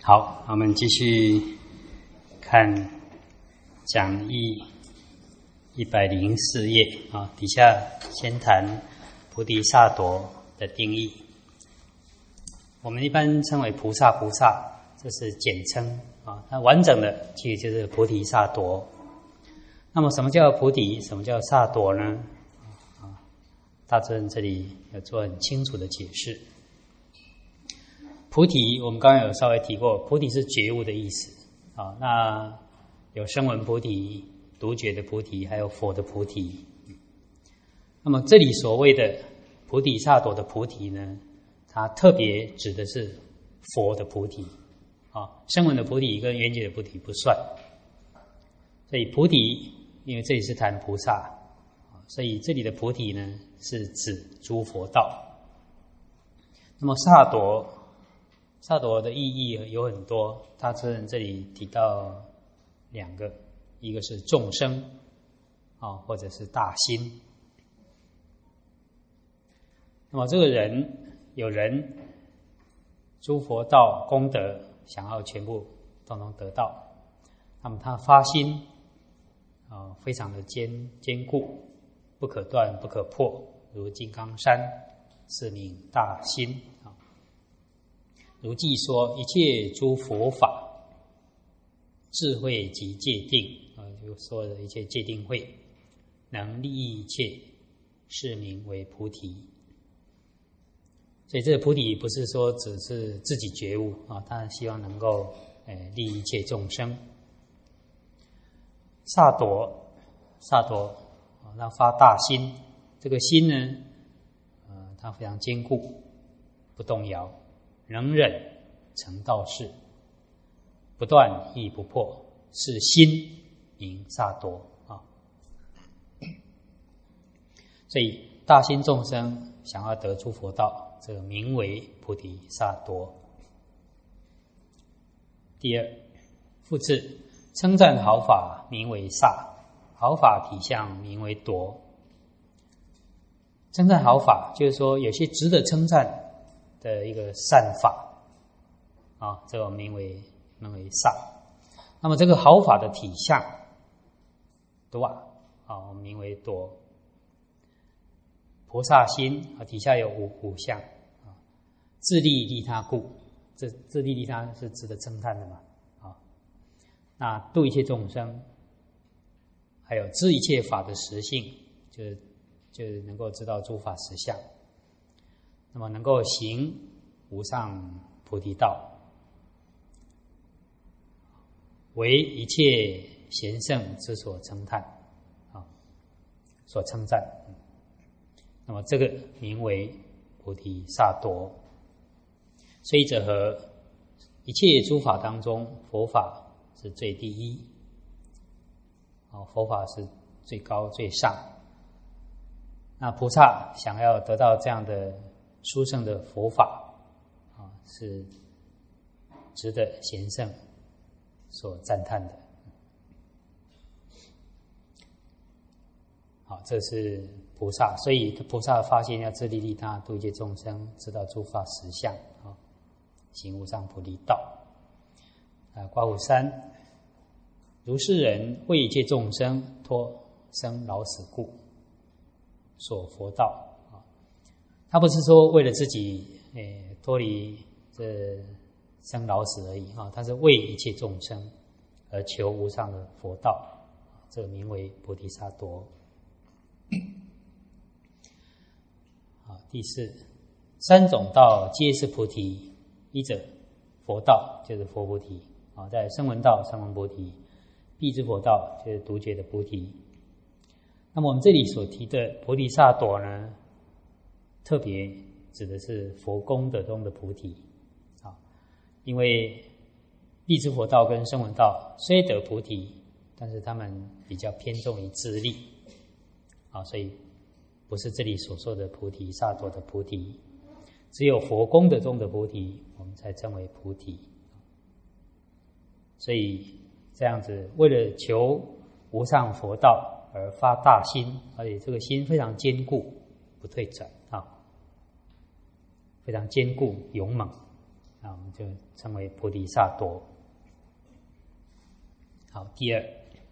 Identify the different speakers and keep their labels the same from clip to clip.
Speaker 1: 好，我们继续看讲义104页啊，底下先谈菩提萨埵的定义。我们一般称为菩萨，这是简称啊。那完整的其实就是菩提萨埵。那么什么叫菩提？什么叫萨埵呢？大尊这里要做很清楚的解释。菩提，我们刚刚有稍微提过，菩提是觉悟的意思啊。那有声闻菩提、独觉的菩提，还有佛的菩提。那么这里所谓的菩提萨埵的菩提呢，它特别指的是佛的菩提啊。声闻的菩提跟缘觉的菩提不算。所以菩提，因为这里是谈菩萨，所以这里的菩提呢是指诸佛道。那么萨埵的意义有很多，大尊这里提到两个，一个是众生或者是大心。那么这个人有人诸佛道功德想要全部统统得到，那么他发心非常的坚固，不可断不可破，如金刚山，是名大心。如记说一切诸佛法，智慧及戒定就说的一切戒定慧，能利益一切，是名为菩提。所以这个菩提不是说只是自己觉悟他希望能够利益一切众生。萨埵那发大心，这个心呢它非常坚固，不动摇，能忍成道事，不断亦不破，是心名萨埵所以大心众生想要得诸佛道，这个名为菩提萨埵。第二，复次，称赞好法名为萨，好法体相名为埵。称赞好法，就是说有些值得称赞的一个善法这个名为萨。那么这个好法的体相埵我们名为埵。菩萨心底下有五相自利利他故，自利利他是值得称叹的嘛那度一切众生，还有知一切法的实性，就是能够知道诸法实相，那么能够行无上菩提道，为一切贤圣之所称叹所称赞。那么这个名为菩提萨埵。所以者何？一切诸法当中，佛法是最第一佛法是最高最上。那菩萨想要得到这样的殊胜的佛法是值得贤圣所赞叹的。好，这是菩萨，所以菩萨发现要自利利他，度一切众生，知道诸法实相行无上菩提道。刮胡3，如是人为一切众生脱生老死故，所佛道他不是说为了自己脱离这生老死而已他是为一切众生而求无上的佛道，这个名为菩提萨埵。第四，三种道皆是菩提，一者佛道，就是佛菩提在声闻道声闻菩提，辟支佛道就是独觉的菩提。那么我们这里所提的菩提萨埵呢，特别指的是佛功德中的菩提因为辟支佛道跟声闻道虽得菩提，但是他们比较偏重于自利所以不是这里所说的菩提萨埵的菩提，只有佛功德中的菩提我们才称为菩提。所以这样子为了求无上佛道而发大心，而且这个心非常坚固不退转非常坚固勇猛我们就称为菩提萨埵。好，第二，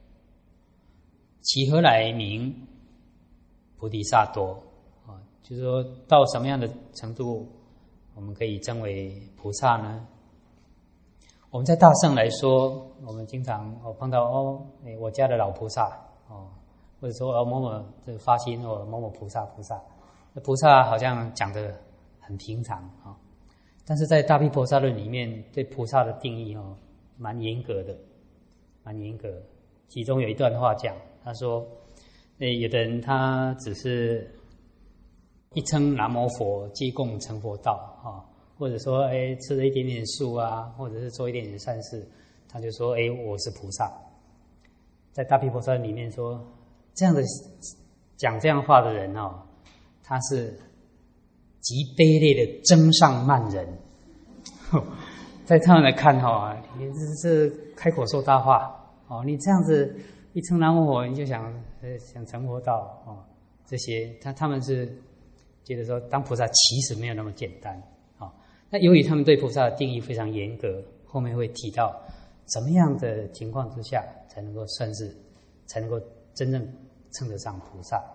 Speaker 1: 其何来名菩提萨埵？就是说到什么样的程度，我们可以称为菩萨呢？我们在大乘来说，我们经常碰到我家的老菩萨或者说某某的发心某某菩萨，那菩萨好像讲得很平常但是在大毗婆萨论里面，对菩萨的定义蛮严格的。其中有一段话讲，他说，有的人他只是一称南无佛，即供成佛道或者说吃了一点点素或者是做一点点善事，他就说我是菩萨。在大毗婆萨论里面说，这样的讲这样话的人他是极卑劣的增上慢人。在他们来看你这是开口说大话你这样子一称南无佛，你就想成佛道这些他们是觉得说当菩萨其实没有那么简单那由于他们对菩萨的定义非常严格，后面会提到怎么样的情况之下才能够真正称得上菩萨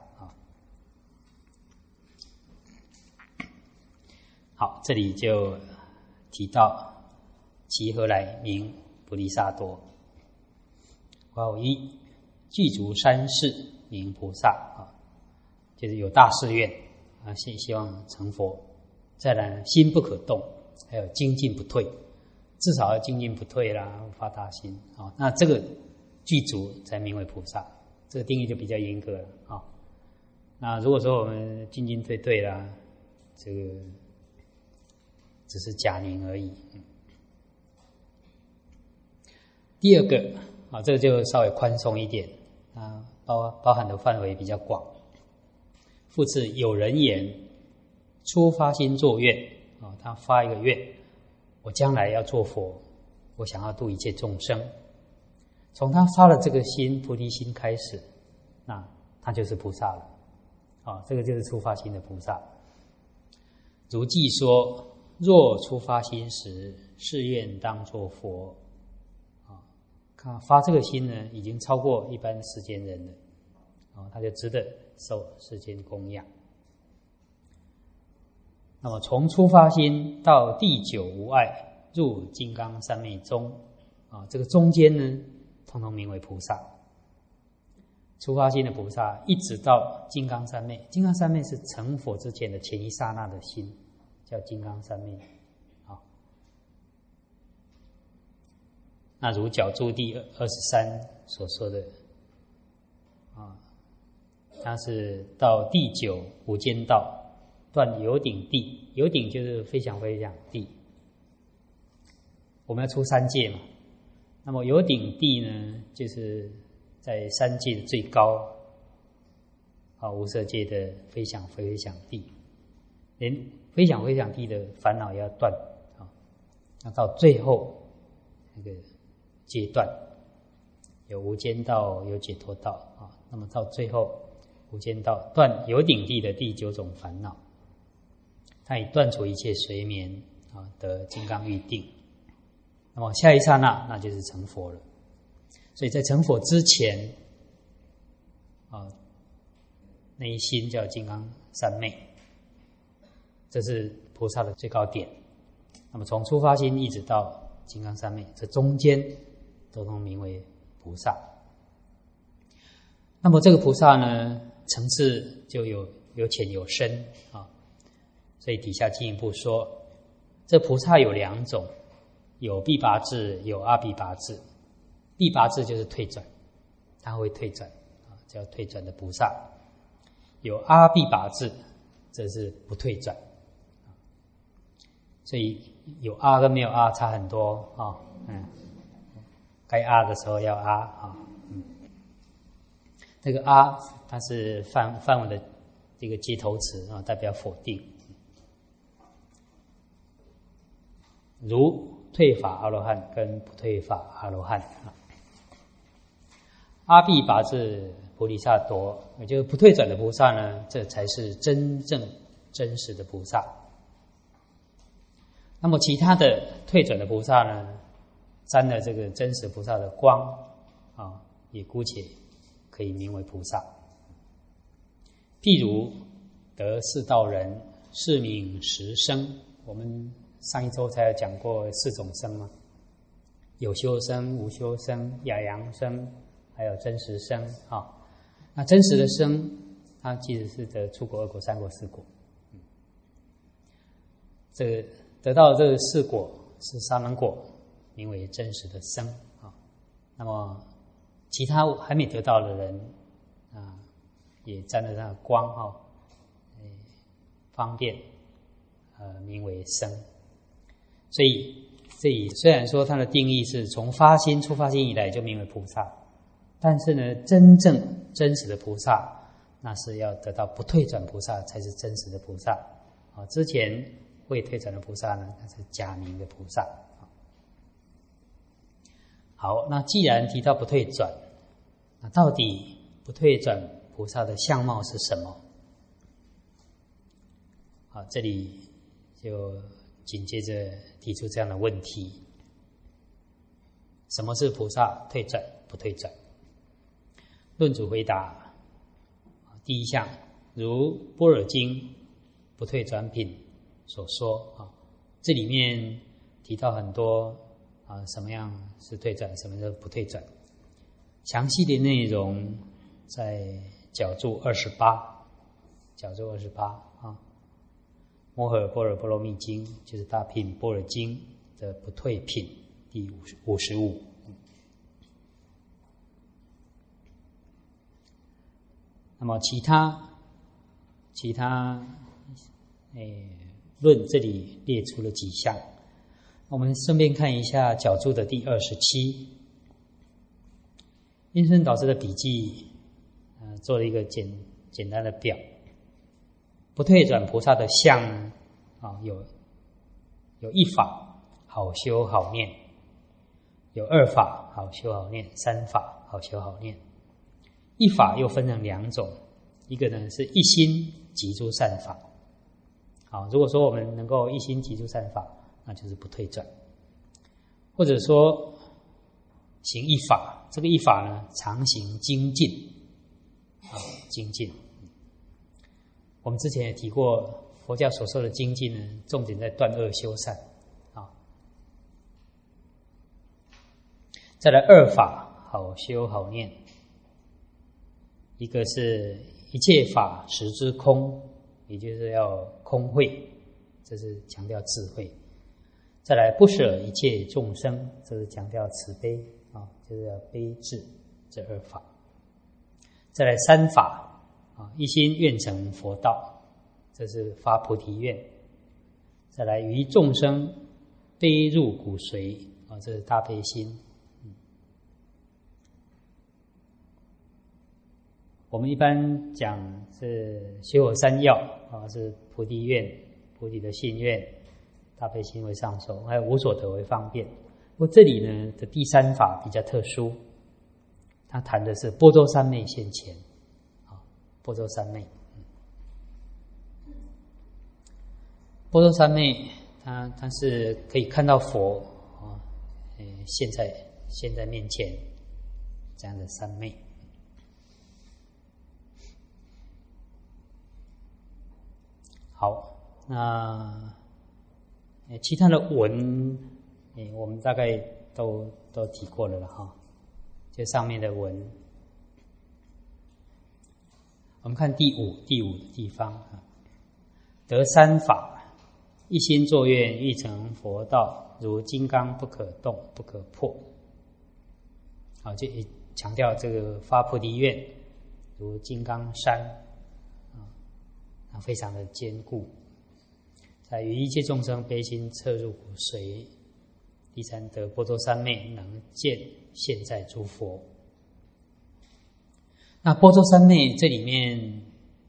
Speaker 1: 好，这里就提到其何来名菩提萨埵？一，具足三世名菩萨就是有大誓愿希望成佛。再来呢，心不可动，还有精进不退，至少要精进不退啦，发大心那这个具足才名为菩萨。这个定义就比较严格了那如果说我们进进退退啦，这个只是假名而已。第二个这个就稍微宽松一点包含的范围比较广。复次，有人言初发心作愿他发一个愿，我将来要做佛，我想要度一切众生。从他发了这个心，菩提心开始，那他就是菩萨了这个就是初发心的菩萨。如记说，若初发心时，誓愿当作佛发这个心呢，已经超过一般世间人了他就值得受世间供养。那么从初发心到第九无碍入金刚三昧中这个中间呢，统统名为菩萨。初发心的菩萨一直到金刚三昧，金刚三昧是成佛之前的前一刹那的心，叫金刚三昧那如角注第23所说的它是到第九无间道断有顶地，有顶就是非想非想地。我们要出三界嘛，那么有顶地呢，就是在三界的最高无色界的非想非想地，连非想非想地的烦恼也要断那到最后那个阶段有无间道，有解脱道那么到最后无间道断有顶地的第9种烦恼，它已断除一切随眠得金刚喻定。那么下一刹那，那就是成佛了。所以在成佛之前那一心叫金刚三昧，这是菩萨的最高点。那么从初发心一直到金刚三昧，这中间都能名为菩萨。那么这个菩萨呢，层次就有浅有深所以底下进一步说，这菩萨有2种，有必拔智，有阿必拔智。必拔智就是退转，他会退转叫退转的菩萨。有阿必拔智，这是不退转。所以有阿跟没有阿差很多该阿的时候要阿这个阿它是梵文的这个接头词代表否定。如退法阿罗汉跟不退法阿罗汉阿必拔智菩提萨埵，也就是不退转的菩萨呢，这才是真正真实的菩萨。 那么其他的退转的菩萨呢，沾了这个真实菩萨的光啊，也姑且可以名为菩萨。譬如得四道人，是名十生。我们上一周才有讲过四种生嘛，有修生、无修生、雅扬生，还有真实生啊。那真实的生，它其实是得出果、二果、三果、四果。这个得到这个四果是沙门果，名为真实的生啊。那么其他还没得到的人啊，也沾了它的光哈，方便名为生。所以这里虽然说它的定义是从发心出发心以来就名为菩萨，但是呢，真正真实的菩萨，那是要得到不退转菩萨才是真实的菩萨啊。之前未退转的菩萨呢，那是假名的菩萨。好，那既然提到不退转，那到底不退转菩萨的相貌是什么？好，这里就紧接着提出这样的问题：什么是菩萨退转不退转？论主回答：第一项，如般若经不退转品所说啊，这里面提到很多啊，什么样是退转，什么是不退转。详细的内容在角注28，角注28啊，摩诃般若波罗蜜经就是大品般若经的不退品第55。那么其他论这里列出了几项，我们顺便看一下角注的第27。印顺导师的笔记做了一个简单的表。不退转菩萨的相呢有一法好修好念，有二法好修好念，三法好修好念。一法又分成两种，一个呢是一心集诸善法。好，如果说我们能够一心集诸善法，那就是不退转。或者说行一法，这个一法呢常行精进精进。我们之前也提过，佛教所说的精进呢，重点在断恶修善啊。再来二法好修好念，一个是一切法实之空，也就是要空慧，这是强调智慧。再来不舍一切众生，这是强调慈悲啊，就是要悲智，这二法。再来三法啊，一心愿成佛道，这是发菩提愿。再来于众生悲入骨髓啊，这是大悲心。我们一般讲是学佛三要啊，是菩提愿、菩提的信愿、大悲心为上首，还有无所得为方便。不过这里呢的第三法比较特殊，它谈的是般若三昧现前啊，般若三昧。般若三昧它是可以看到佛啊，现在面前这样的三昧。好，那其他的文，我们大概都提过了哈。就上面的文，我们看第五的地方啊，得三法，一心作愿欲成佛道，如金刚不可动不可破。好，就强调这个发菩提愿，如金刚山。非常的坚固，在于一切众生悲心彻入骨髓。第三得般若三昧，能见现在诸佛。那般若三昧这里面，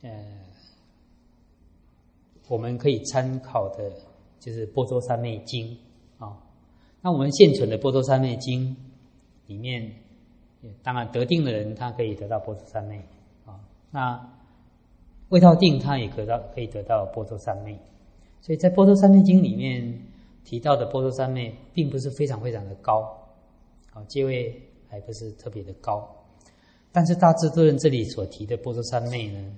Speaker 1: 我们可以参考的就是般若三昧经啊。那我们现存的般若三昧经里面，当然得定的人他可以得到般若三昧啊。那未到定，他也可以得到般若三昧。所以在般若三昧经里面， 提到的波罗三昧并不是非常非常的高，阶位还不是特别的高。但是大智度论这里所提的波罗三昧呢，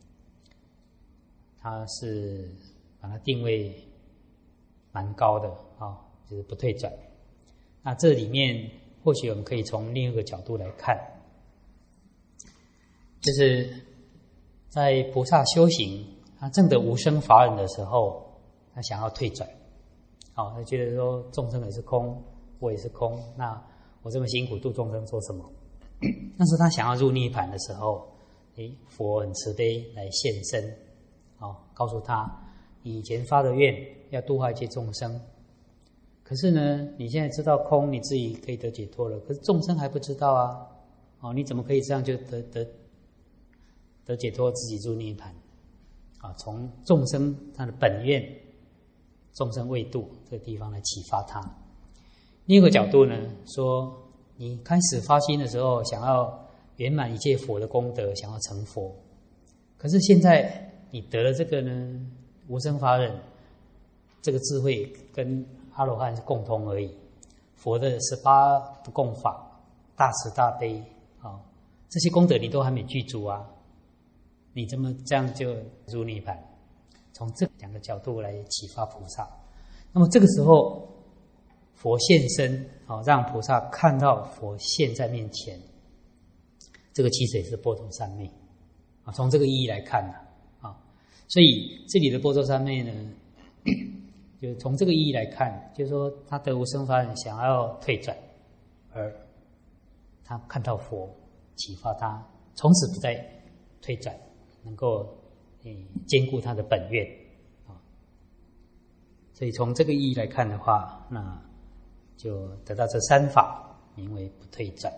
Speaker 1: 它是把它定位蛮高的就是不退转。那这里面或许我们可以从另一个角度来看，就是在菩萨修行他证得无生法忍的时候，他想要退转，他觉得说众生也是空，我也是空，那我这么辛苦度众生做什么？但是他想要入涅槃的时候，佛很慈悲来现身，告诉他你以前发的愿要度化一切众生，可是呢你现在知道空，你自己可以得解脱了，可是众生还不知道啊，你怎么可以这样就得解脱，自己入涅槃？从众生他的本愿，众生未度这个地方来启发他。另一个角度呢，说你开始发心的时候，想要圆满一切佛的功德，想要成佛，可是现在你得了这个呢无生法忍，这个智慧跟阿罗汉是共通而已。佛的18不共法，大慈大悲这些功德你都还没具足啊，你怎么这样就入涅槃？从这两个角度来启发菩萨。那么这个时候佛现身，让菩萨看到佛现在面前，这个其实也是波罗三昧从这个意义来看所以这里的波罗三昧呢，就从这个意义来看，就是说他得无生法忍想要退转，而他看到佛启发他，从此不再退转，能够兼顾他的本愿所以从这个意义来看的话，那就得到这三法，名为不退转。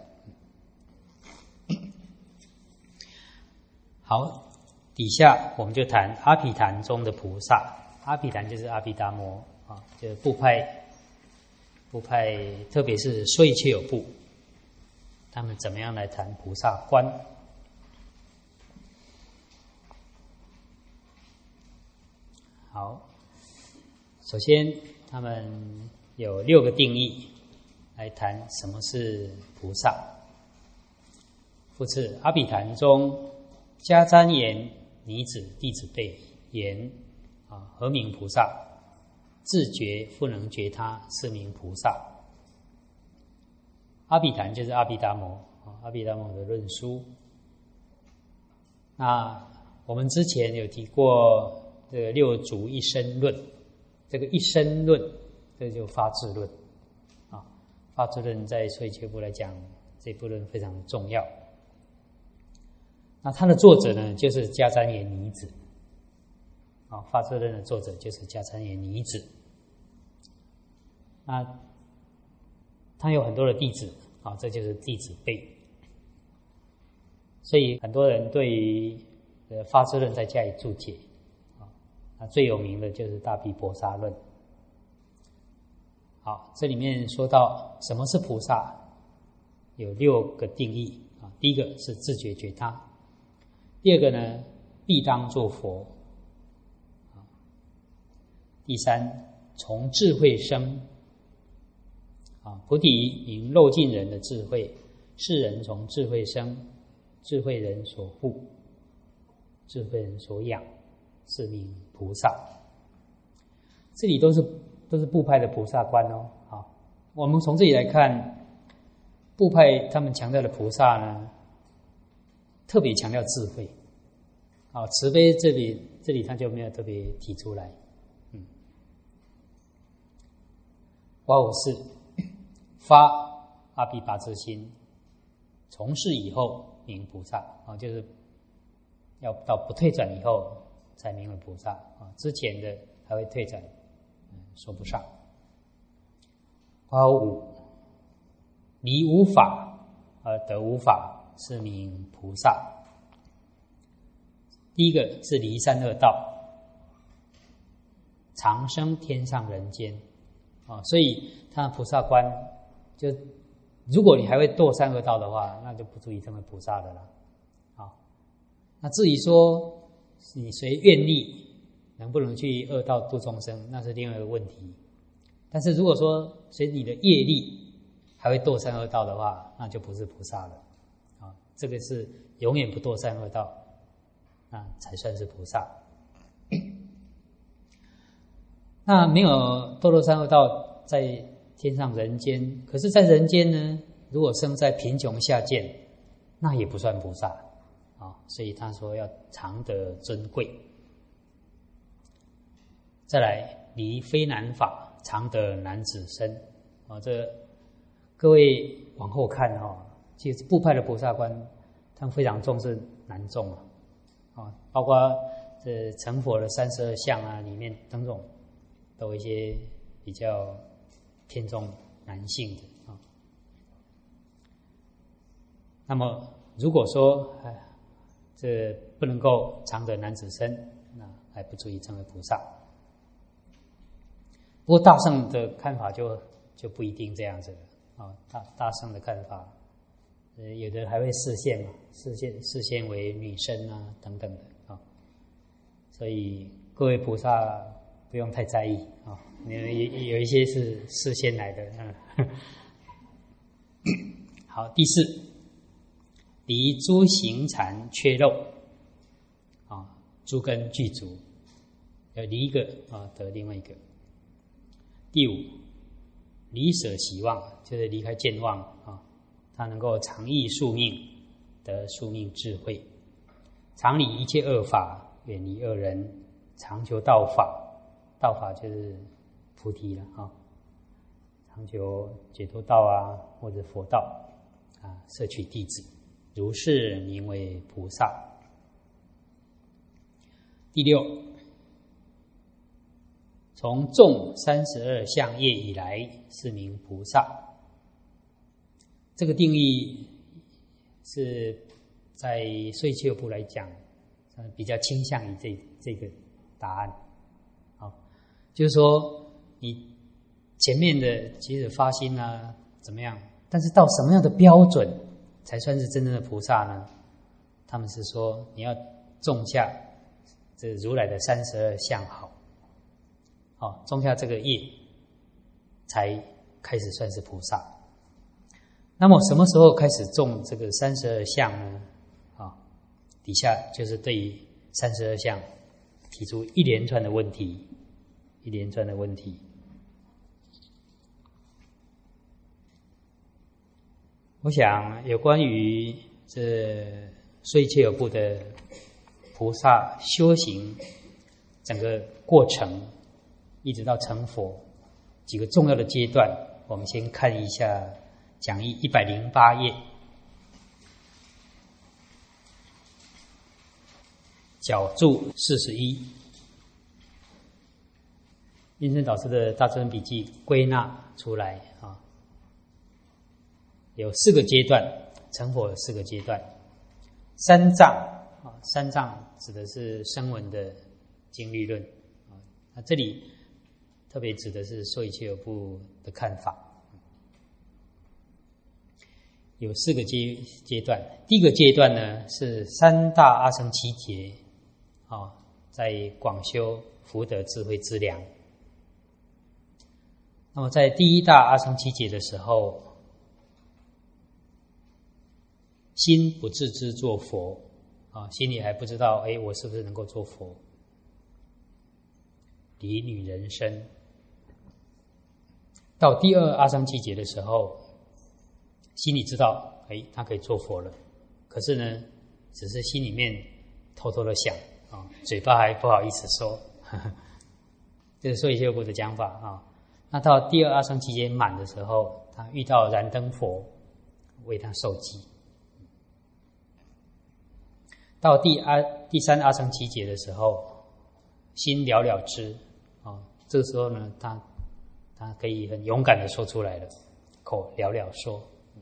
Speaker 1: 好，底下我们就谈阿毗昙中的菩萨。阿毗昙就是阿毗达摩就是部派，特别是燧切有部，他们怎么样来谈菩萨观？好，首先他们有6个定义来谈什么是菩萨。复次，阿毗昙中迦旃延尼子弟子辈言何名菩萨？自觉复能觉他，是名菩萨。阿毗昙就是阿毗达摩，阿毗达摩的论书。那我们之前有提过这个六足一身论，这个一身论，这就发智论发智论在燧切部来讲，这部论非常重要。那它的作者呢，就是迦旃延尼子发智论的作者就是迦旃延尼子。那他有很多的弟子这就是弟子辈。所以很多人对于发智论再加以注解那最有名的就是大毗婆沙论。好，这里面说到什么是菩萨，有6个定义第一个是自觉觉他，第二个呢必当作佛，第三从智慧生菩提名漏尽人的智慧，世人从智慧生，智慧人所护，智慧人所养，是名菩萨。这里都是部派的菩萨观我们从这里来看，部派他们强调的菩萨呢，特别强调智慧慈悲这里他就没有特别提出来。854发阿毗跋致心，从事以后名菩萨就是要到不退转以后才名为菩萨之前的还会退转说不上。855离无法而得无法，是名菩萨。第一个是离三恶道，长生天上人间所以他的菩萨观就，如果你还会堕三恶道的话，那就不足以成为菩萨的了那至于说你随愿力能不能去恶道度众生，那是另外一个问题但是如果说随你的业力还会堕三恶道的话，那就不是菩萨了啊。这个是永远不堕三恶道，那才算是菩萨。那没有堕落三恶道，在天上人间，可是在人间呢，如果生在贫穷下贱，那也不算菩萨啊。所以他说要常得尊贵。再来，离非男法，常得男子身啊。这各位往后看哈，其实部派的菩萨观，他们非常重视男众啊，包括这成佛的32相啊，里面种种都有一些比较偏重男性的啊。那么如果说这不能够常得男子身，那还不足以成为菩萨。不过大乘的看法就不一定这样子了啊。大乘的看法，有的还会视线嘛，视线为女生啊等等的啊。所以各位菩萨不用太在意啊，有一些是视线来的。好，第四，离诸行禅缺漏啊，诸根具足，要离一个啊，得另外一个。第五，离舍习妄，就是离开见妄啊，他能够常益宿命，得宿命智慧，常离一切恶法，远离恶人，常求道法，道法就是菩提了啊，常求解脱道啊，或者佛道啊，摄取弟子，如是名为菩萨。第六，从众32相业以来，是名菩萨。这个定义是在燧切部来讲，比较倾向于这个答案。好，就是说你前面的即使发心啊怎么样，但是到什么样的标准才算是真正的菩萨呢？他们是说你要种下这如来的32相好。种下这个业，才开始算是菩萨。那么什么时候开始种这个32相呢？底下就是对于32相提出一连串的问题，一连串的问题。我想有关于这燧切部的菩萨修行整个过程，一直到成佛，几个重要的阶段，我们先看一下讲义108页，角注41，印顺导师的大乘笔记归纳出来啊，有4个阶段，成佛有4个阶段。三藏啊，三藏指的是声闻的经律论啊，那这里特别指的是燧切部的看法，有4个阶段。第一个阶段呢是3大阿僧祇劫，在广修福德智慧之粮。那么在第1大阿僧祇劫的时候，心不自知做佛心里还不知道我是不是能够做佛，离女人身。到第2阿僧祇劫的时候，心里知道他可以做佛了，可是呢只是心里面偷偷的想嘴巴还不好意思说，这是燧切部的讲法那到第2阿僧祇劫满的时候，他遇到燃灯佛为他受记。到第3阿僧祇劫的时候，心了了知这个时候呢他可以很勇敢的说出来了，口了了说。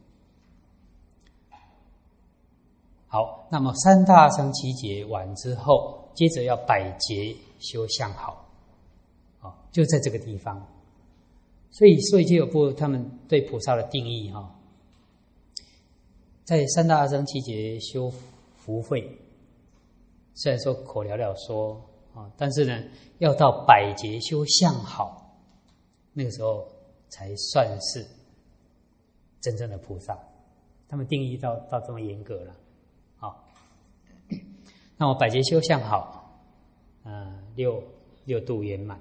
Speaker 1: 好，那么3大阿僧祇劫完之后，接着要百劫修相好就在这个地方。所以燧切部他们对菩萨的定义在3大阿僧祇劫修福慧，虽然说口了了说但是呢要到百劫修相好， 那个时候才算是真正的菩萨。他们定义到这么严格了。好，那我百劫修相好，六度圆满。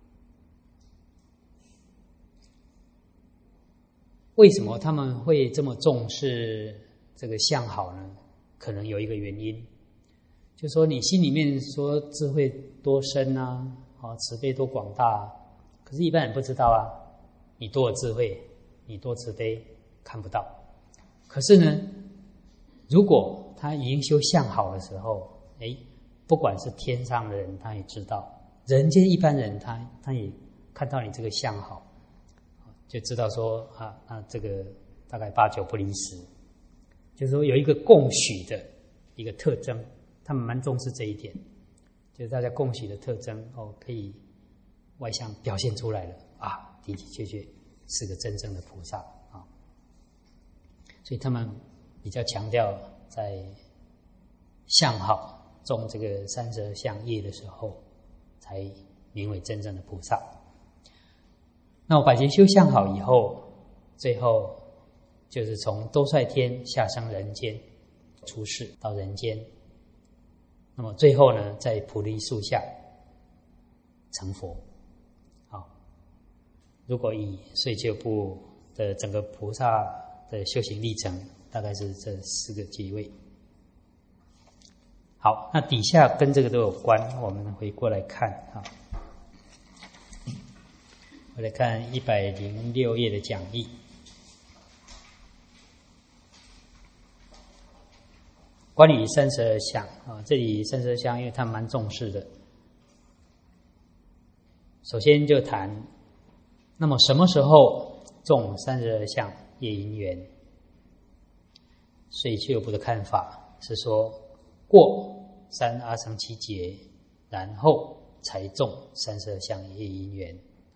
Speaker 1: 为什么他们会这么重视这个相好呢？可能有一个原因，就是说你心里面说智慧多深啊，慈悲多广大，可是一般人不知道啊。你多有智慧，你多慈悲，看不到。可是呢，如果他已经修相好的时候，不管是天上的人，他也知道；人间一般人，他也看到你这个相好。就知道说这个大概8、9不离10，就是说有一个共许的一个特征，他们蛮重视这一点，就是大家共许的特征可以外向表现出来了的的确确是个真正的菩萨啊。所以他们比较强调在相好种这个32相业的时候，才名为真正的菩萨。那我百劫修相好以后，最后就是从兜率天下生人间，出世到人间，那么最后呢，在菩提树下成佛。好，如果以碎切部的整个菩萨的修行历程，大概是这4个阶位。好，那底下跟这个都有关，我们回过来看啊。我来看106页的讲义。关于32相这里32相，因为他蛮重视的。首先就谈，那么什么时候种32相业因缘？所以却有部的看法是说，过3阿僧祇劫，然后才种32相业因缘。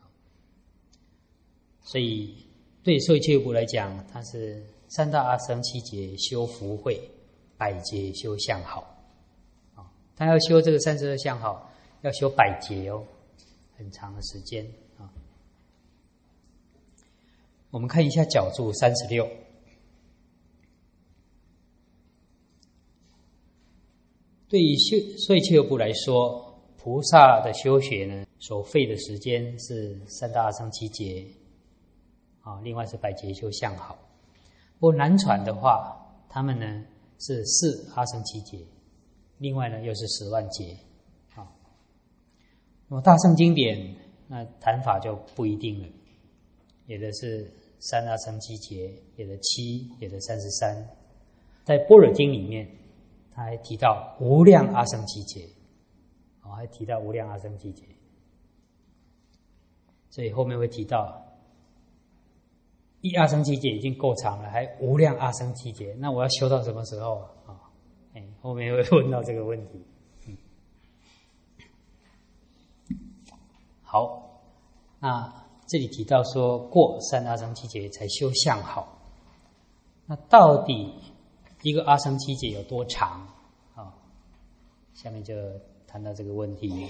Speaker 1: 所以对受戒部来讲，它是3大阿僧祇劫修福慧，百劫修相好。他要修这个32相好，要修百劫很长的时间啊。我们看一下角注36。对于受戒部来说，菩萨的修学呢，所费的时间是3大阿僧祇劫。另外是百劫修相好。不过南传的话，他们呢是4阿僧祇劫，另外呢又是10万劫。那么大乘经典那谈法就不一定了，有的是3阿僧祇劫，有的7，有的33。在般若经里面，他还提到无量阿僧祇劫，还提到无量阿僧祇劫，所以后面会提到1阿僧祇劫已经够长了，还无量阿僧祇劫，那我要修到什么时候啊？后面会问到这个问题。好，那这里提到说过3阿僧祇劫才修相好，那到底一个阿僧祇劫有多长下面就谈到这个问题。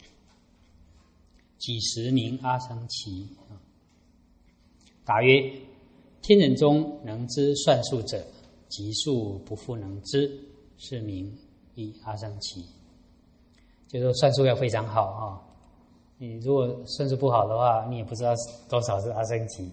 Speaker 1: 几时名阿僧祇？答曰：天人中能知算数者，极数不复能知，是名一阿僧祇。就是说算数要非常好你如果算数不好的话，你也不知道多少是阿僧祇。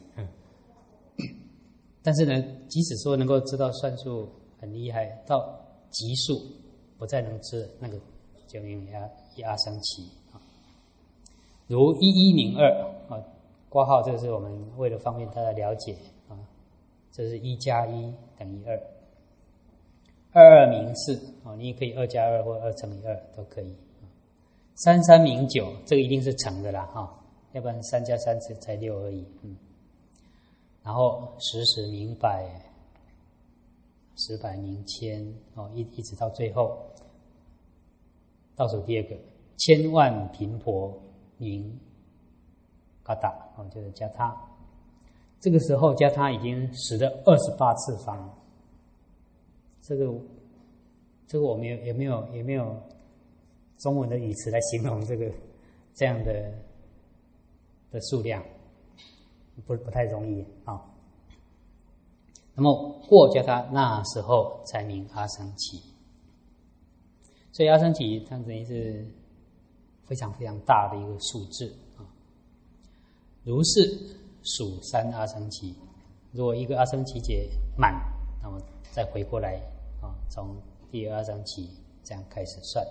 Speaker 1: 但是呢，即使说能够知道算数很厉害，到极数不再能知，那个就名一阿僧祇。如1102括号，这个是我们为了方便大家了解这是1+1等于2。22名4你也可以2+2或2乘以2都可以。33名9，这个一定是乘的啦要不然3+3才6而已。然后10名百，10百名千一直到最后倒数第2个千万频婆名嘎达就是加他。这个时候加他已经10的28次方。这个我们有没有中文的语词来形容这样的数量？ 不太容易啊。那么过叫它那时候才名阿僧祇，所以阿僧祇它等于是非常非常大的一个数字啊。如是数3阿僧祇，如果一个阿僧祇劫满，那么再回过来啊，从第2阿僧祇这样开始算。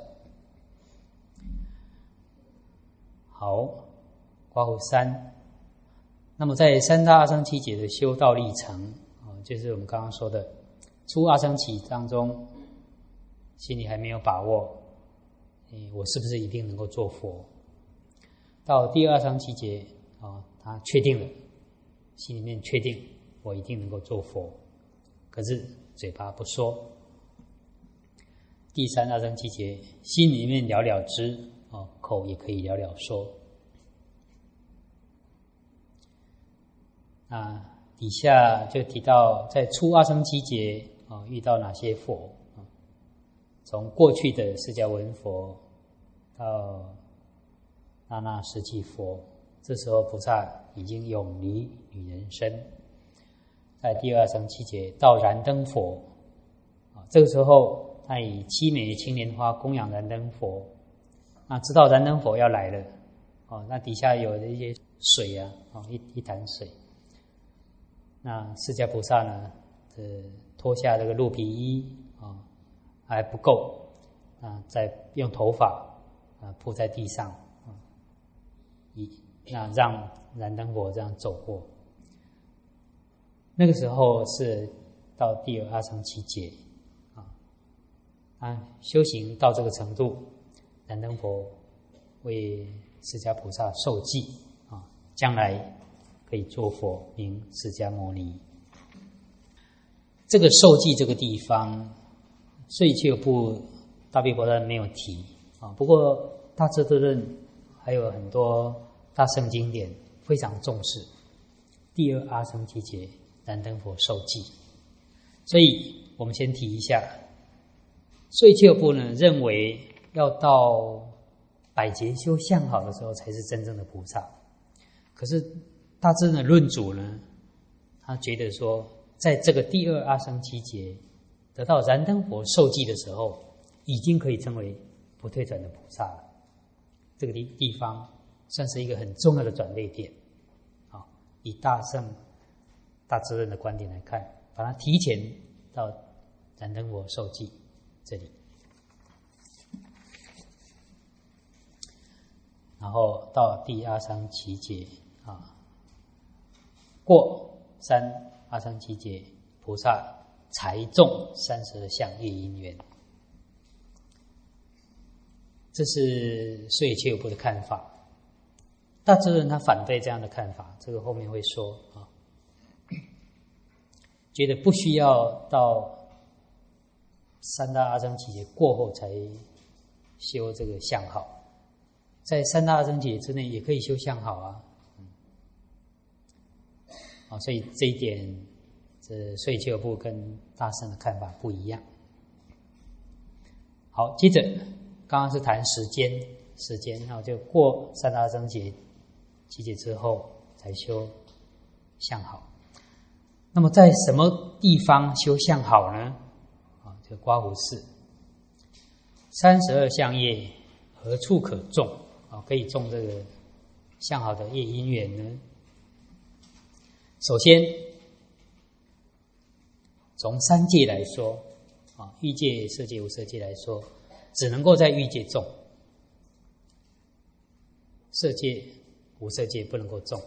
Speaker 1: 好，括弧3。那么在3大阿僧祇劫的修道历程就是我们刚刚说的初阿僧祇当中，心里还没有把握，我是不是一定能够做佛？到第2阿僧祇劫他确定了，心里面确定我一定能够做佛，可是嘴巴不说。第3阿僧祇劫心里面了了知，口也可以了了说。底下就提到在初阿僧祇劫遇到哪些佛，从过去的释迦牟尼佛到那那时期佛，这时候菩萨已经永离女人身。在第2阿僧祇劫到燃灯佛，这个时候他以7枚青莲花供养燃灯佛，那知道燃灯佛要来了，那底下有一些水啊，一潭水。那释迦菩萨呢，脱下这个鹿皮衣还不够，再用头发铺在地上，那让燃灯佛这样走过。那个时候是到第2阿僧祇劫修行到这个程度，燃灯佛为释迦菩萨受记将来可以做佛，名释迦牟尼。这个受记这个地方，所以就大毗婆萨没有提不过大智度论还有很多大乘经典非常重视第2阿僧祇劫燃灯佛受记，所以我们先提一下。所切部呢认为要到百劫修相好的时候才是真正的菩萨，可是大智的论主呢，他觉得说，在这个第2阿僧祇劫得到燃灯佛受记的时候，已经可以称为不退转的菩萨了。这个地方算是一个很重要的转捩点。以大智论的观点来看，把它提前到燃灯佛受记这里，然后到第2阿僧祇劫过3阿僧祇劫，菩萨才种32相业因缘。这是所切部的看法。大智论他反对这样的看法，这个后面会说觉得不需要到3大阿僧祇劫过后才修这个相好，在3大阿僧祇劫之内也可以修相好所以这一点，所切部跟大乘的看法不一样。好，接着刚刚是谈时间就过3大阿僧祇劫之后才修相好。那么在什么地方修相好呢？这括弧4 32相业何处可种？可以种这个相好的业因缘呢？首先从3界来说欲界、色界、无色界来说，只能够在欲界种，色界、无色界不能够种。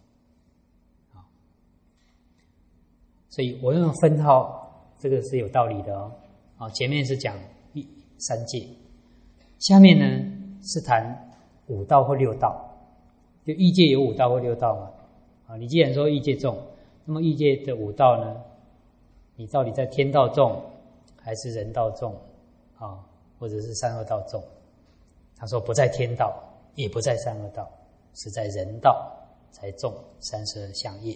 Speaker 1: 所以我用分号，这个是有道理的前面是讲3界，下面呢是谈5道或6道，就欲界有5道或6道嘛。你既然说欲界种，那么欲界的5道呢，你到底在天道种还是人道种或者是善恶道种？他说不在天道，也不在善恶道，是在人道才种32相业。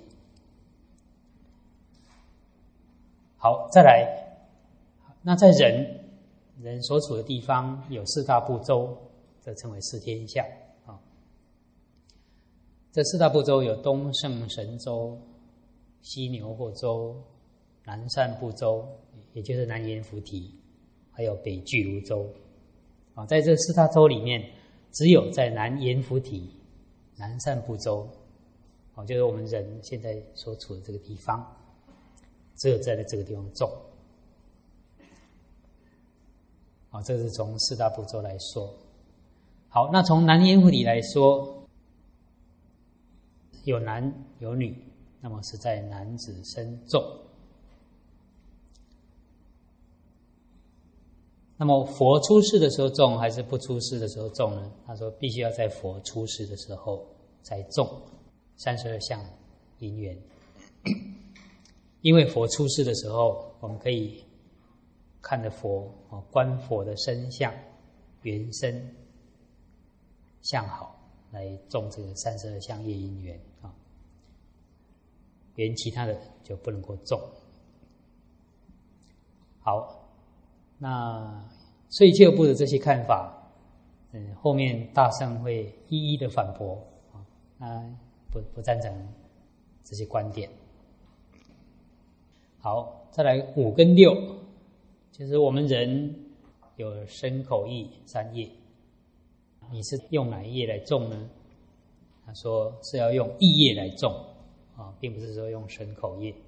Speaker 1: 好，再来，那在人所处的地方有4大部洲，这称为4天下这四大部洲有东胜神州、西牛货洲、南赡部洲，也就是南阎浮提，还有北俱卢洲。在这四大洲里面，只有在南阎浮提、南赡部洲，就是我们人现在所处的这个地方，只有在这个地方种。这是从四大部洲来说。好，那从南阎浮提来说，有男有女，那么是在男子身种。那么佛出世的时候种还是不出世的时候种呢？他说必须要在佛出世的时候才种32相因缘。因为佛出世的时候，我们可以看着佛，观佛的身相、原身相好，来种这个32相业因缘啊。连其他的就不能够种。好，那碎切部的这些看法，后面大圣会一一的反驳啊，不赞成这些观点。好，再来5跟6，就是我们人有身口意3业，你是用哪一业来种呢？他说是要用意业来种并不是说用身口业，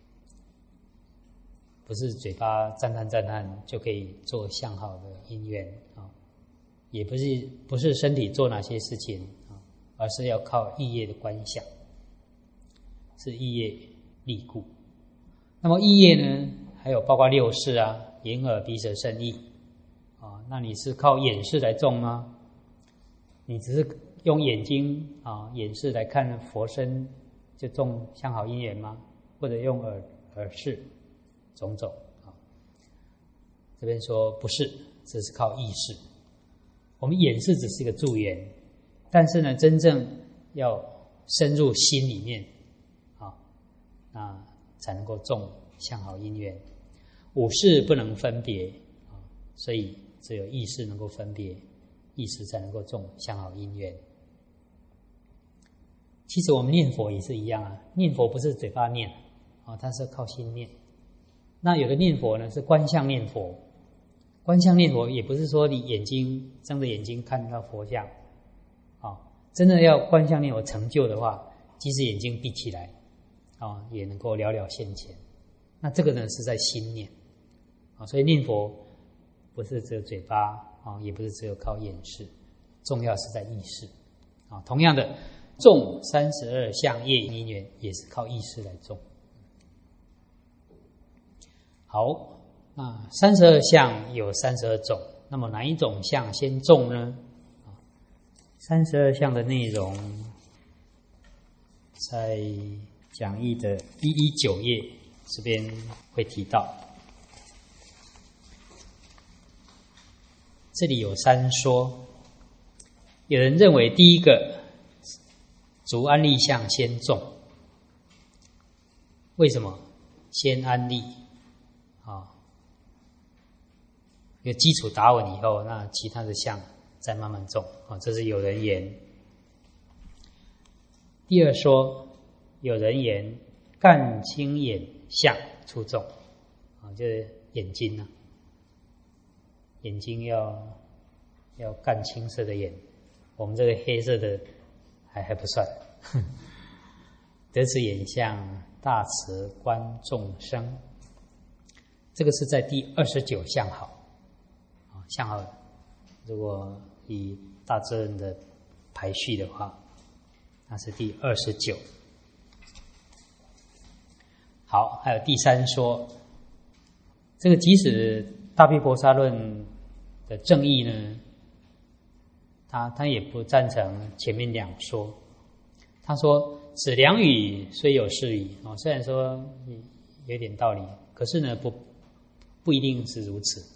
Speaker 1: 不是嘴巴赞叹赞叹就可以做相好的因缘也不是身体做哪些事情而是要靠意业的观想，是意业力故。那么意业呢，还有包括6识啊，眼耳鼻舌身意那你是靠眼识来种吗？你只是用眼睛眼识来看佛身就种相好因缘吗？或者用耳识种种这边说不是，这是靠意识。我们眼识只是一个助缘，但是呢，真正要深入心里面那才能够种相好因缘。5识不能分别所以只有意识能够分别，意识才能够种相好因缘。其实我们念佛也是一样念佛不是嘴巴念它是靠心念。那有的念佛呢是观相念佛，观相念佛也不是说你眼睛睁着眼睛看到佛像真的要观相念佛成就的话，即使眼睛闭起来也能够了了现前。那这个呢是在心念所以念佛不是只有嘴巴也不是只有靠眼识，重要是在意识同样的，种32相业因缘也是靠意识来种。好，那32相有32种，那么哪一种相先种呢？32相的内容在讲义的119页这边会提到。这里有3说，有人认为第一个足安立相先种。为什么先安立有基础打稳以后，那其他的相再慢慢种这是有人言。第二说，有人言干青眼相出种就是眼睛眼睛要干青色的眼，我们这个黑色的还不算。得此眼相，大慈观众生，这个是在第29相好相好。如果以大智人的排序的话，那是第29。好，还有第3说，这个即使大毗婆沙论的正义呢，他也不赞成前面2说。他说此两语虽有是矣虽然说有点道理，可是呢不一定是如此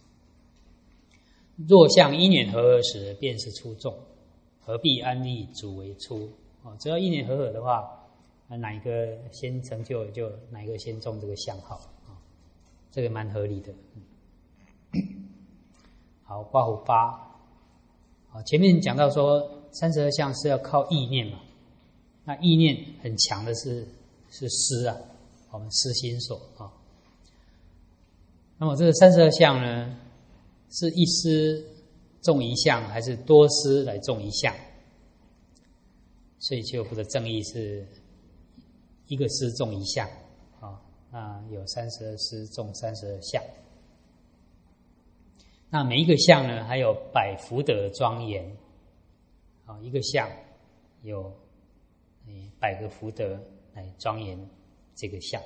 Speaker 1: 若相因缘和合时，便是出众，何必安立主为出只要因缘和合的话，哪一个先成就就哪一个先种这个相好这个蛮合理的。好，刮胡8前面讲到说32相是要靠意念嘛那意念很强的是思啊，我们思心所啊。那么这个32相呢，是一思种一相，还是多思来种一相？所以救苦的正义是一个思种一相啊，那有32思种32相。那每一个相呢，还有百福德庄严啊，一个相有100个福德来庄严这个相。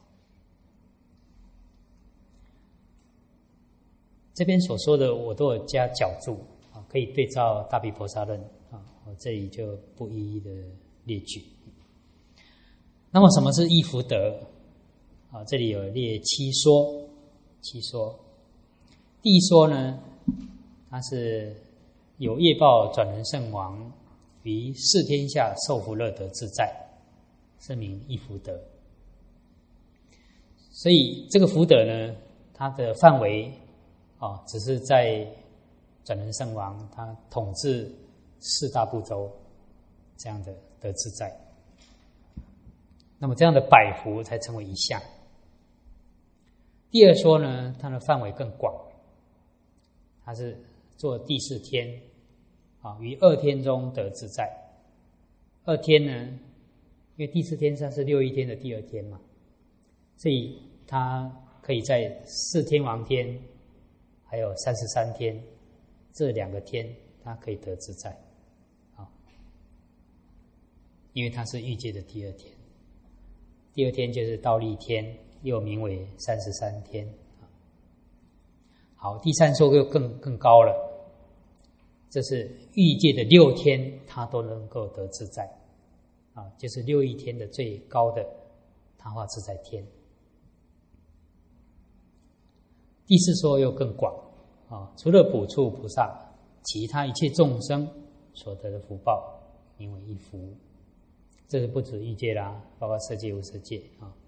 Speaker 1: 这边所说的我都有加脚注啊，可以对照大毗婆萨论啊，我这里就不一一的列举。那么什么是一福德啊？这里有列7说，7说。第一说呢，它是有业报转轮圣王于4天下受福乐得自在，是名一福德。所以这个福德呢，它的范围只是在转轮圣王他统治4大部洲这样的得自在。那么这样的百福才成为一相。第二说呢，它的范围更广，它是做第4天于2天中得自在。2天呢，因为第4天它是6一天的第2天嘛，所以它可以在4天王天还有33天这2个天，它可以得自在因为它是欲界的第2天。第2天就是忉利天，又名为33天。好，第3说又更高了，这是欲界的6天，它都能够得自在就是6一天的最高的他化自在天。第4说又更广除了补处菩萨，其他一切众生所得的福报，名为一福。这是不止欲界啦，包括色界、无色界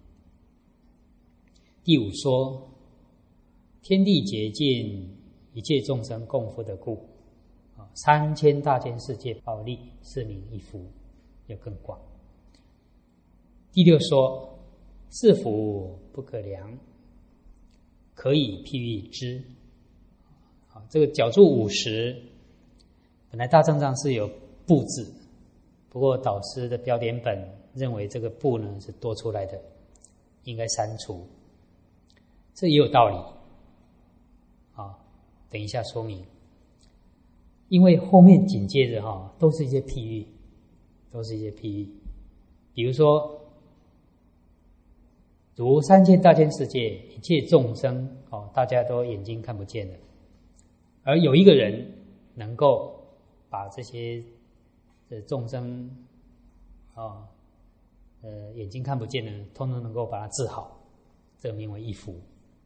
Speaker 1: 第5说，天地竭尽，一切众生共福的故，3000大千世界报利，是名一福，又更广。第6说，是福不可量，可以譬喻之。这个角注50，本来大正藏是有不字，不过导师的标点本认为这个不呢是多出来的，应该删除。这也有道理等一下说明。因为后面紧接着都是一些譬喻，都是一些譬喻。比如说，如3000大千世界一切众生大家都眼睛看不见的，而有一个人能够把这些众生眼睛看不见的，通通能够把它治好，这个名为一福。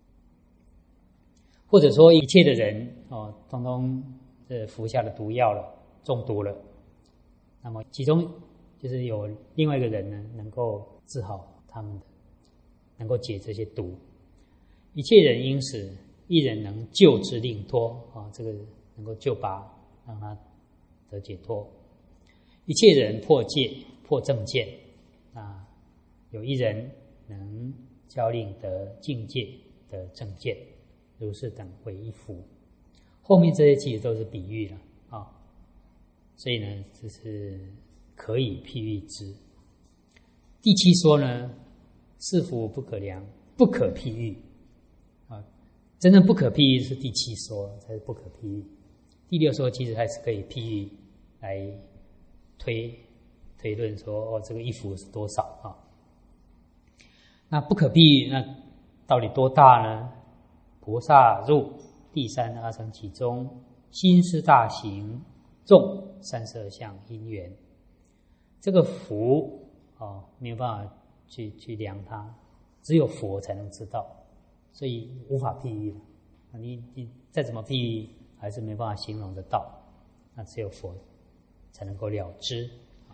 Speaker 1: 或者说一切的人通通服下了毒药了，中毒了，那么其中就是有另外一个人呢，能够治好他们的，能够解这些毒。一切人因此一人能救之令脱这个能够救拔，让他得解脱。一切人破戒破正见有一人能教令得境界得正见，如是等为一福。后面这些其实都是比喻了所以呢，这是可以譬喻之。第7说呢，是福不可量，不可譬喻真正不可譬喻是第7说才是不可譬喻。第6说其实还是可以譬喻来推论说这个一福是多少那不可譬喻，那到底多大呢？菩萨入第3阿僧祇中，心思大行，众32相因缘。这个福没有办法去量它，只有佛才能知道，所以无法譬喻。你再怎么譬喻，还是没办法形容得到，那只有佛才能够了知。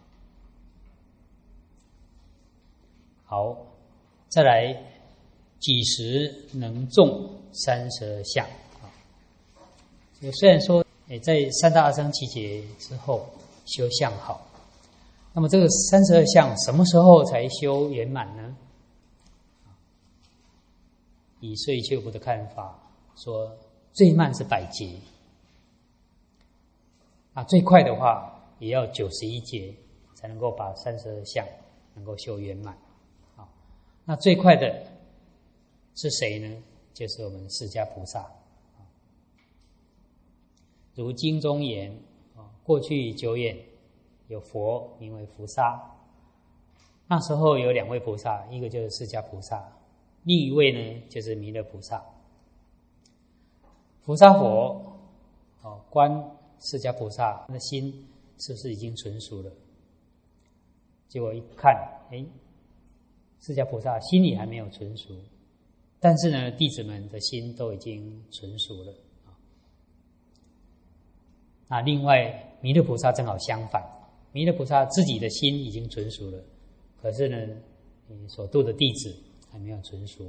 Speaker 1: 好，再来几时能种32相虽然说在3大阿僧祇劫之后修相好， 那么这个32相什么时候才修圆满呢？以碎切部的看法说，最慢是100劫，最快的话也要91劫才能够把32相能够修圆满。那最快的是谁呢？就是我们释迦菩萨。如经中言，过去久远有佛名为扶沙，那时候有2位菩萨，一个就是释迦菩萨，另一位呢就是弥勒菩萨。扶沙佛观释迦菩萨的心是不是已经纯熟了？结果一看，释迦菩萨心里还没有纯熟，但是呢，弟子们的心都已经纯熟了。那另外弥勒菩萨正好相反，弥勒菩萨自己的心已经纯熟了，可是呢，所度的弟子还没有纯熟。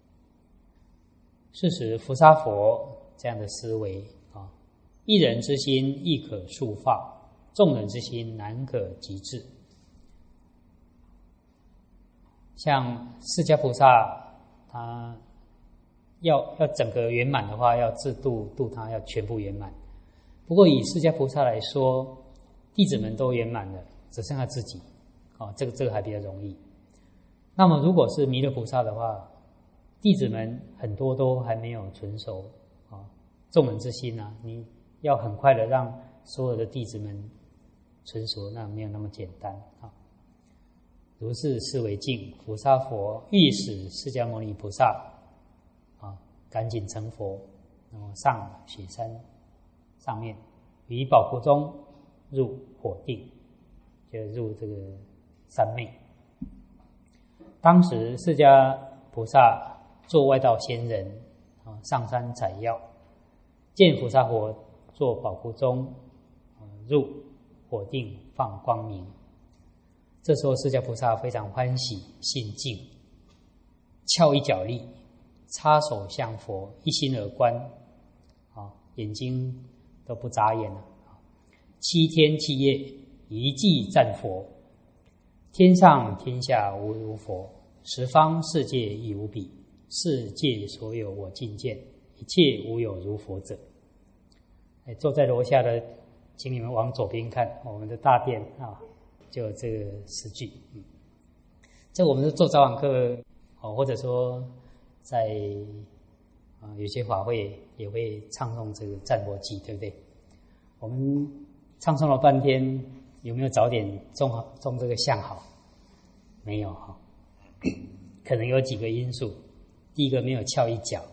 Speaker 1: 是使扶沙佛这样的思维一人之心亦可速发，众人之心难可极致。像释迦菩萨，他要整个圆满的话，要自度他要全部圆满。不过以释迦菩萨来说，弟子们都圆满了，只剩下自己，这个还比较容易。那么如果是弥勒菩萨的话，弟子们很多都还没有纯熟众人之心你要很快的让所有的弟子们纯熟，那没有那么简单如是思维境，扶沙佛欲使释迦牟尼菩萨赶紧成佛，然后上雪山上面于宝窟中入火定，就入这个三昧。当时释迦菩萨做外道仙人上山采药，见扶沙佛坐宝窟中入火定放光明。这时候释迦菩萨非常欢喜，心静，翘一脚立，插手向佛，一心而观眼睛都不眨眼了，7天7夜一记赞佛，天上天下无如佛，十方世界亦无比，世界所有我尽见，一切无有如佛者。坐在楼下的请你们往左边看，我们的大殿就有这个诗句。这我们是做早晚课或者说在有些法会也会唱诵这个赞佛偈，对不对？我们唱诵了半天，有没有早点种这个相好？没有可能有几个因素。第一个没有翘一脚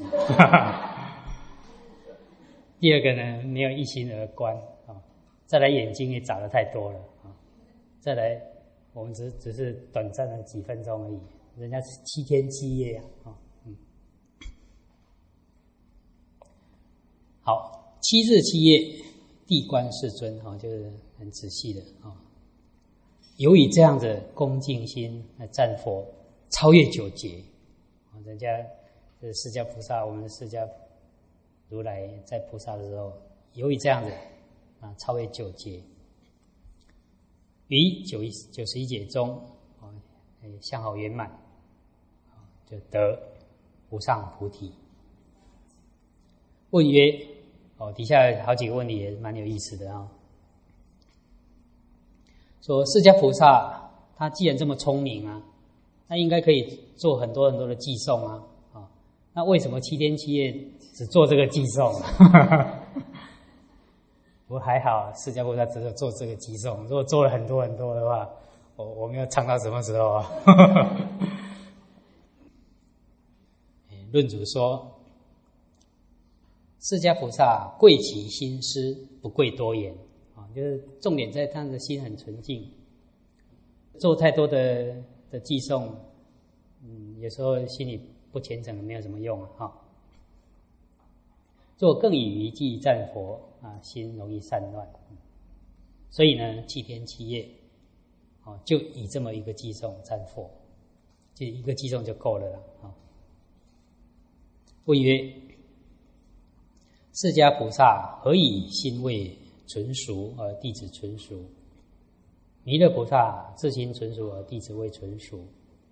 Speaker 1: 第二个呢，没有一心而观再来眼睛也眨得太多了再来我们只是短暂的几分钟而已，人家是7天7夜好，7日7夜地观世尊就是很仔细的由以这样的恭敬心来赞佛，超越9劫人家释迦菩萨，我们的释迦如来在菩萨的时候，由于这样子超越9劫，于91劫中相好圆满就得无上菩提。问曰底下有好几个问题也蛮有意思的说释迦菩萨他既然这么聪明那应该可以做很多很多的偈颂那为什么7天7夜只做这个偈颂不过还好释迦菩萨只有做这个偈颂，如果做了很多很多的话，我们要唱到什么时候论主说释迦菩萨贵其心思，不贵多言就是重点在他的心很纯净，做太多的偈颂有时候心里不虔诚没有什么用做更以于偈赞佛心容易散乱所以呢7天7夜就以这么一个偈颂赞佛，就一个偈颂就够了问曰释迦菩萨何以心未纯熟而弟子纯熟？ 弥勒菩萨自心纯熟而弟子未纯熟。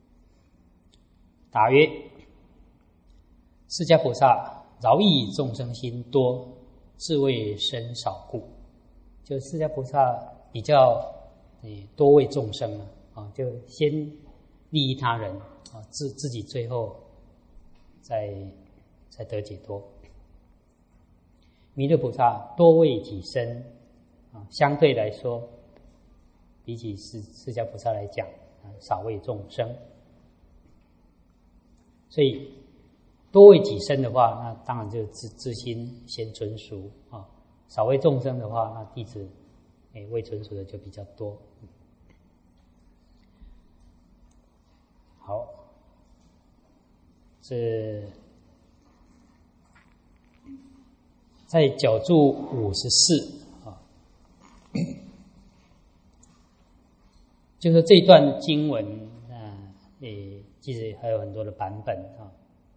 Speaker 1: 答曰：释迦菩萨饶益众生心多，自谓身少故。就释迦菩萨比较多为众生啊，就先利益他人啊，自己最后再得解脱。弥勒菩萨多为己身啊，相对来说，比起释迦菩萨来讲，少为众生。所以多为己身的话，那当然就自心先纯熟啊；少为众生的话，那弟子未纯熟的就比较多。好，是在角注54啊，就是这段经文其实还有很多的版本啊。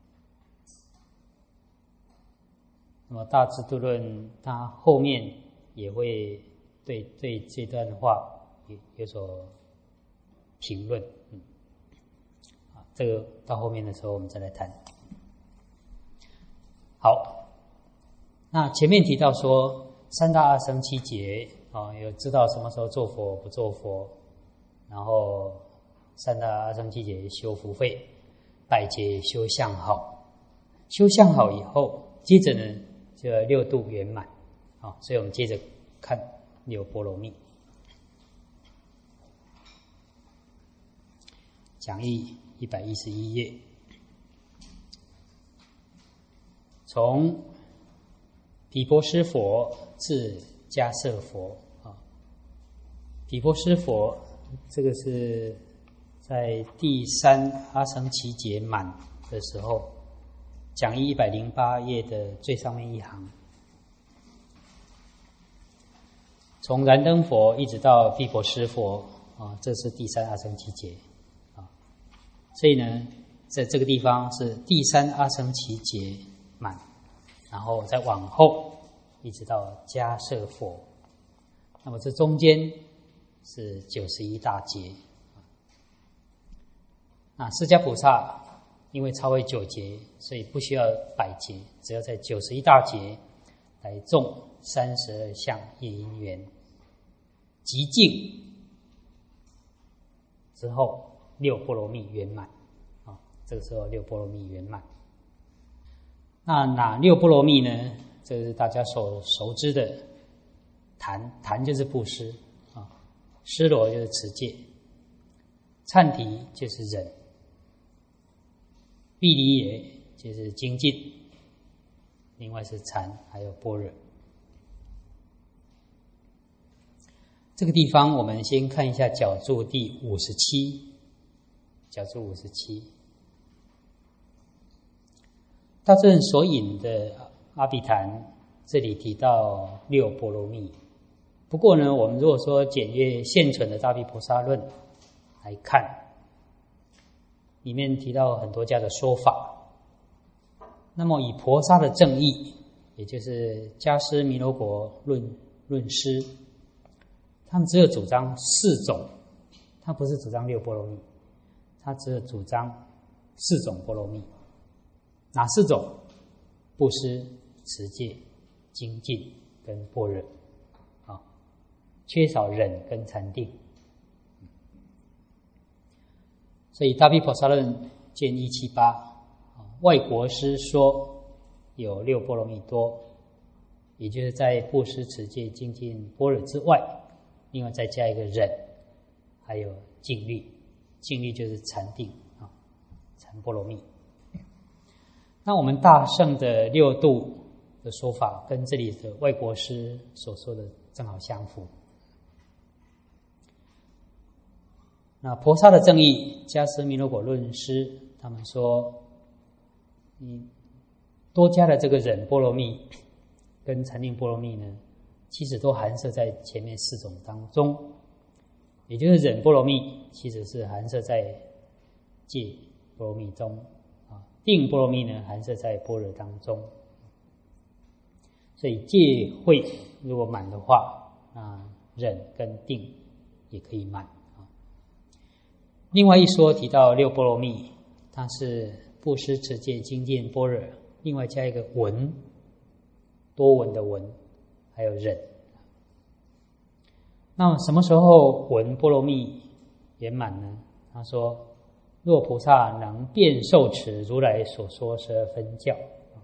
Speaker 1: 那么《大智度论》它后面也会对这段话有所评论，这个到后面的时候我们再来谈。好，那前面提到说三大阿僧祇劫啊，有知道什么时候做佛不做佛，然后三大阿僧祇劫修福慧，百劫修相好，修相好以后，接着呢就六度圆满啊，所以我们接着看六波罗蜜。讲义111页，从毗婆尸佛至迦摄佛啊，毗婆尸佛这个是在第三阿僧祇劫满的时候，讲义108页的最上面一行，从燃灯佛一直到毗婆尸佛啊，这是第三阿僧祇劫啊，所以呢，在这个地方是第三阿僧祇劫满，然后再往后一直到迦摄佛，那么这中间是91大劫。那释迦菩萨因为超为9劫，所以不需要100劫，只要在91大劫来种32相业因缘，极尽之后六波罗蜜圆满啊，这个时候六波罗蜜圆满。那哪六波罗蜜呢？这是大家所熟知的檀就是布施啊，尸罗就是持戒，忏提就是忍，毗梨耶就是精进，另外是禅，还有般若。这个地方我们先看一下角注第57，角注57，大正所引的阿毗昙这里提到六波罗蜜，不过呢，我们如果说检阅现存的大毗婆沙论来看，里面提到很多家的说法。那么以婆沙的正义，也就是迦尸弥罗国论师，他们只有主张4种，他不是主张六波罗蜜，他只有主张4种波罗蜜。哪4种？布施、持戒、精进跟般若啊，缺少忍跟禅定。所以大毗婆沙论卷178，外国师说有六波罗蜜多，也就是在布施、持戒、精进、般若之外，另外再加一个忍，还有静虑。静虑就是禅定啊，禅波罗蜜。那我们大乘的六度的说法，跟这里的外国师所说的正好相符。那婆沙的正义，迦尸弥罗果论师，他们说，你多加的这个忍波罗蜜跟禅定波罗蜜呢，其实都含摄在前面4种当中，也就是忍波罗蜜其实是含摄在戒波罗蜜中啊，定波罗蜜呢含摄在般若当中。所以戒慧如果满的话，那忍跟定也可以满啊。另外一说提到六波罗蜜，它是布施、持戒、精进、般若，另外加一个闻，多闻的闻，还有忍。那么什么时候闻波罗蜜圆满呢？他说：若菩萨能遍受持如来所说12分教，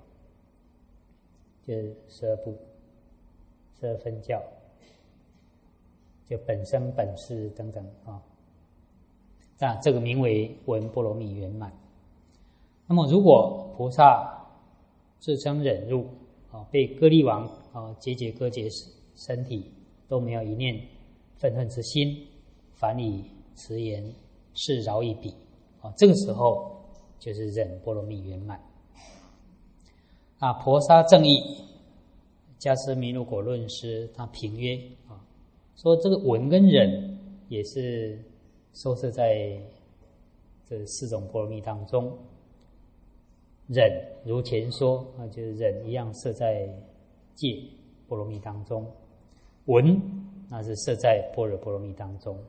Speaker 1: 就是12部、12分教，就本生、本事等等啊。那这个名为闻波罗蜜圆满。那么如果菩萨自称忍辱被歌利王节节割截身体，都没有一念愤恨之心，反以慈言示饶一彼，这个时候就是忍波罗蜜圆满。婆沙正义迦尸弥卢果论师他评曰说这个闻跟忍也是收摄在这4种波罗蜜当中。忍如前说就是忍一样摄在戒波罗蜜当中，闻那是摄在般若波罗蜜当中。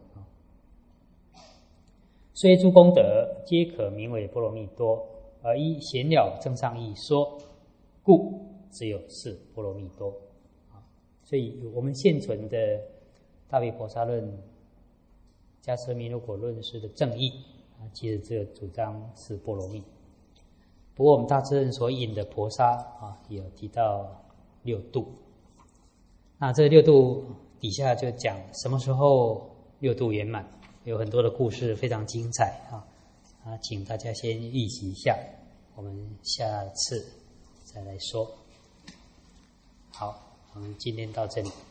Speaker 1: 虽诸功德皆可名为波罗蜜多，而依显了正上义说，故只有4波罗蜜多。所以我们现存的大毗婆沙论、迦尸弥卢果论师的正义其实只有主张4波罗蜜。不过我们大智论所引的婆沙也有提到6度。那这6度底下就讲什么时候6度圆满，有很多的故事，非常精彩请大家先预习一下，我们下次再来说。好，我们今天到这里。